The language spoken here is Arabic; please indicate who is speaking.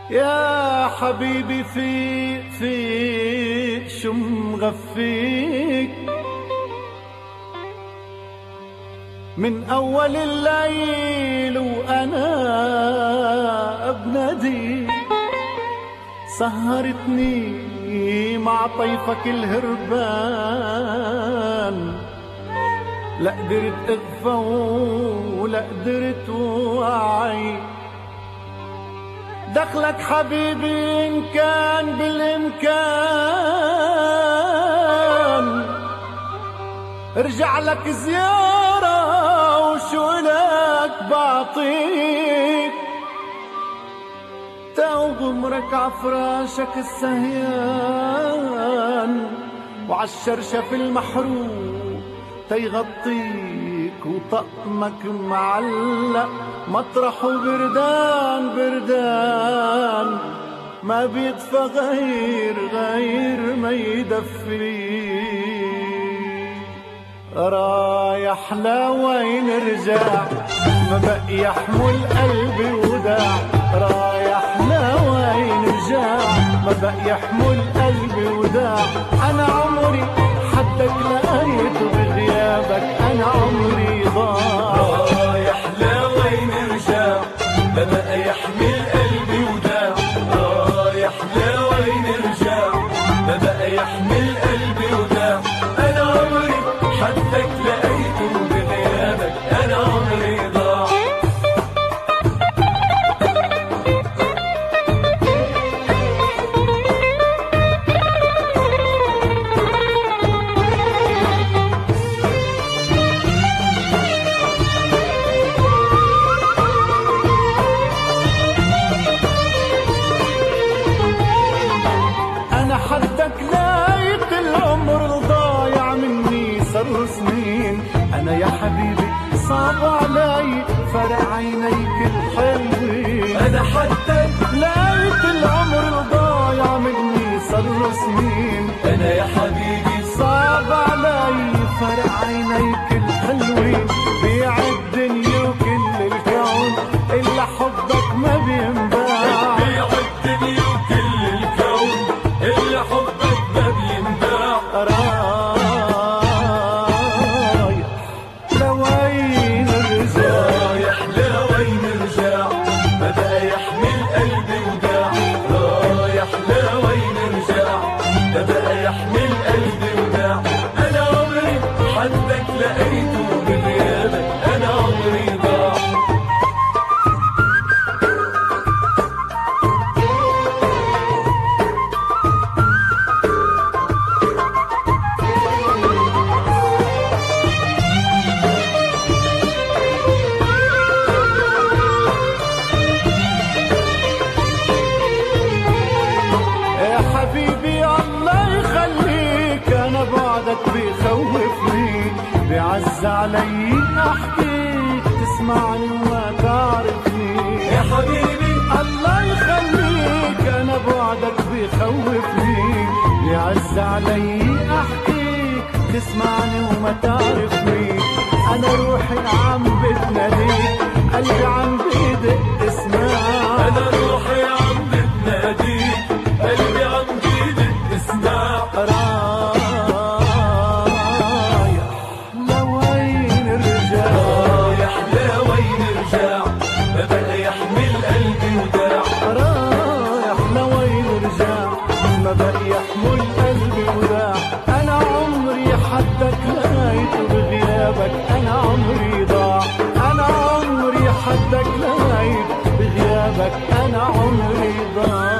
Speaker 1: يا حبيبي فيك شو مغفيك من أول الليل وأنا بناديك، سهرتني مع طيفك الهربان، لا قدرت أغفى ولا قدرت وعي. دخلك حبيبي إن كان بالإمكان، ارجع لك زيارة وشو لك بعطيك، تغمرك عفراشك السهيان وعالشرشف المحروق تيغطيك، وطقمك معلق مطرحه بردان بردان، ما بيطفى غير ما يدفيك. رايح لوين ارجع، ما بقي يحمل قلبي وداع. رايح لوين ارجع، ما بقي يحمل قلبي وداع. انا عمري حدك لقيته بغيابك، انا عمري ضاع.
Speaker 2: رايح لوين ارجع، ما بقى يحمل قلبي وداع. رايح لوين ارجع، ما بقى يحمل قلبي وداع. انا عمري حدك لقيته بغيابك، انا عمري ضاع.
Speaker 1: انا حدك لقيت العمر ضايع مني صار سنين. انا يا حبيبي صعب علي فرق عينيك الحلوين.
Speaker 2: انا حدك
Speaker 1: لقيت العمر ضايع مني صار سنين.
Speaker 2: انا يا حبيبي
Speaker 1: صعب علي فرق عينيك الحلوين. بيع الدنيا وكل الكون الا حبك ما بينباع.
Speaker 2: بيع الدنيا وكل الكون الا حبك ما بينباع.
Speaker 1: رايح لوين ارجع،
Speaker 2: رايح لوين ارجع، ما بقى يحمل قلبي وداع. رايح لوين ارجع، ما بقى يحمل قلبي وداع. انا عمري حدك لقيته بغيابك، انا عمري ضاع.
Speaker 1: يا حبيبي الله يخليك. انا بعدك بيخوفني، بيعز علي احكيك تسمعني وما تعرفني.
Speaker 2: يا حبيبي
Speaker 1: الله يخليك. انا بعدك بيخوفني، بيعز علي احكيك تسمعني وما تعرفني. انا روحي عم بتناديك، قلبي عم بيدق اسمع.
Speaker 2: انا روحي عم بتناديك، قلبي عم بيدق اسمع.
Speaker 1: رايح لوين ارجع،
Speaker 2: رايح لوين ارجع، ما بقى يحمل قلبي وداع.
Speaker 1: رايح لوين ارجع، ما بقي يحمل قلبي وداع. انا عمري حدك لقيته بغيابك، انا عمري ضاع. انا عمري حدك لقيت بغيابك، انا عمري ضاع.